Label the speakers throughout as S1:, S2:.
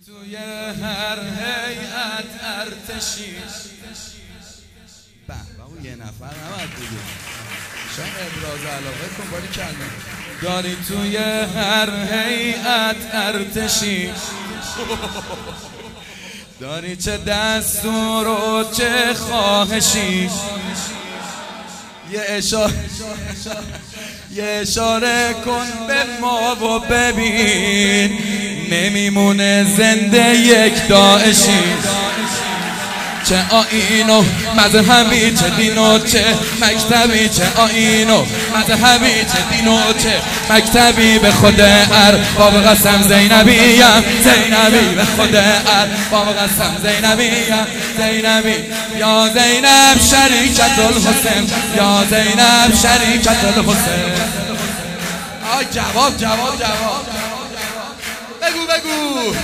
S1: توی هر هیئت ارتشی به اون یه نفر نباید بگه شاید ابراز علاقه کن باری کلمه داری توی هر هیئت ارتشی داری چه دستور و چه خواهشی یه اشاره کن به ما و ببین نمیمونه زنده یک داعشی چه آیین و مذهبی چه دین و چه مکتبی چه آیین و مذهبی چه دین و چه مکتبی به خود ارباب قسم زینبیم زینبی به خود ارباب قسم زینبیم زینبی یا زینب شریکت الحسین یا زینب شریکت الحسین آی جواب بگو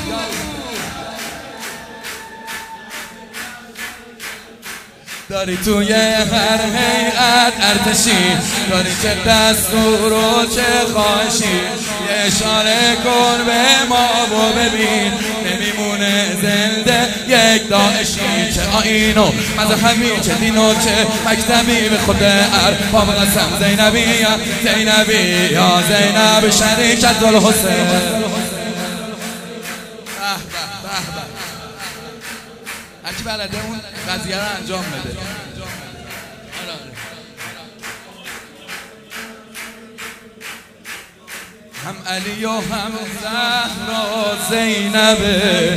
S1: داری توی هر هیئت ارتشی داری چه دستور و چه خواهشی یه اشاره کن به ما و ببین نمیمونه زنده یک داعشی چه آیین و مذهبی چه دین و چه مکتبی به خود ارباب قسم زینبی یا زینبی یا زینب شریکت الحسین هرکی بلده اون قضیه رو انجام بده هم علی و هم زهرا زینبه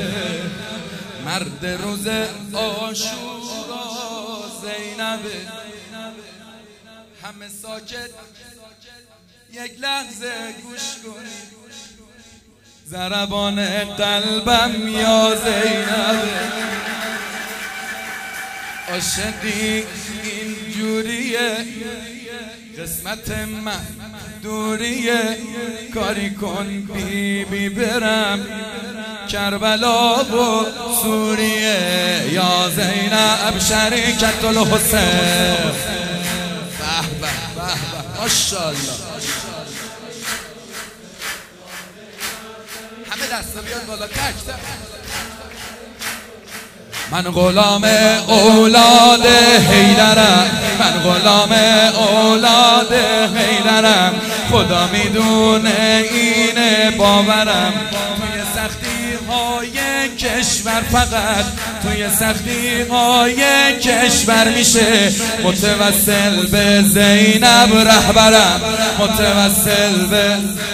S1: مرد روز عاشورا زینبه همه ساکت یک لحظه گوش کنید ضربان قلبم یا زینبه عاشقی اینجوریه قسمت من دوریه کاری کن بی برم کربلا و سوریه یا زینب شریکت الحسین به ماشاءالله همه دستا بیاد بالا تک من غلام اولاد حیدرم من غلام اولاد حیدرم خدا میدونه اینه باورم توی سختی های کشور فقط توی سختی های کشور میشه متوسل به زینب رهبرم متوسل به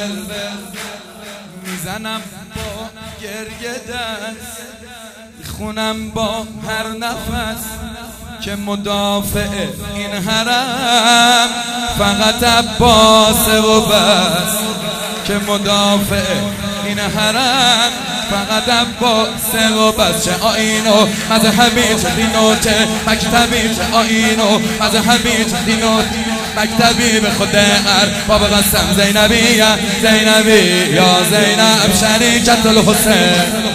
S1: میزنم با گریه دست خونم با هر نفس که مدافع این حرم فقط عباس و بس که مدافع این حرم فقط عباس و بس چه آیین و مذهبی چه دین و چه مکتبی چه آیین و مذهبی چه دین و مکتبی به خود ارباب قسم زینبی یا زینبی یا زینب شریکت الحسین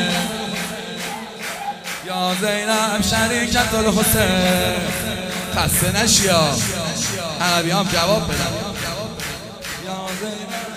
S1: یا زینب شریکت الحسین خسته نشیا عربی هم جواب بدم یا زینب